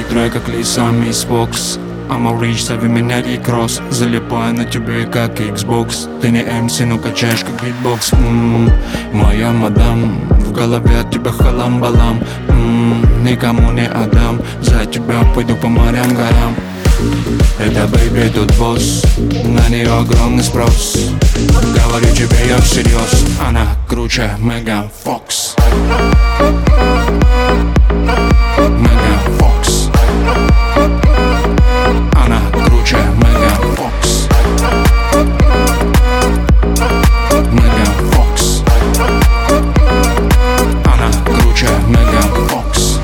хитрая, как лиса мисс Фокс. I'ma reach, зови меня Икрос. Залипаю на тебе, как Xbox. Ты не MC, но качаешь, как битбокс. Моя мадам, в голове от тебя халам-балам. Никому не отдам, за тебя пойду по морям, горам. Это бэйби, тут босс, на нее огромный спрос. Говорю тебе я всерьез, она круче Меган Фокс. Меган Фокс. Она круче Меган Фокс. Меган Фокс. Она круче Меган Фокс.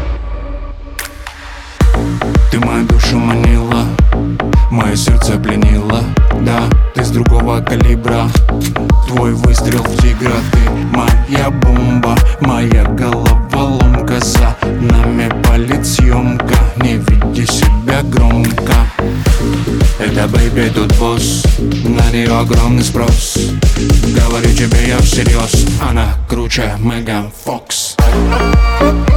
Ты мою душу манила, мое сердце пленило. Да, ты с другого калибра, твой выстрел в тигра. Ты моя бомба, моя головоломка. За нами палит съемка, не веди себя громко. Это бэйби, тут босс, на нее огромный спрос. Говорю тебе я всерьез, она круче Меган Фокс.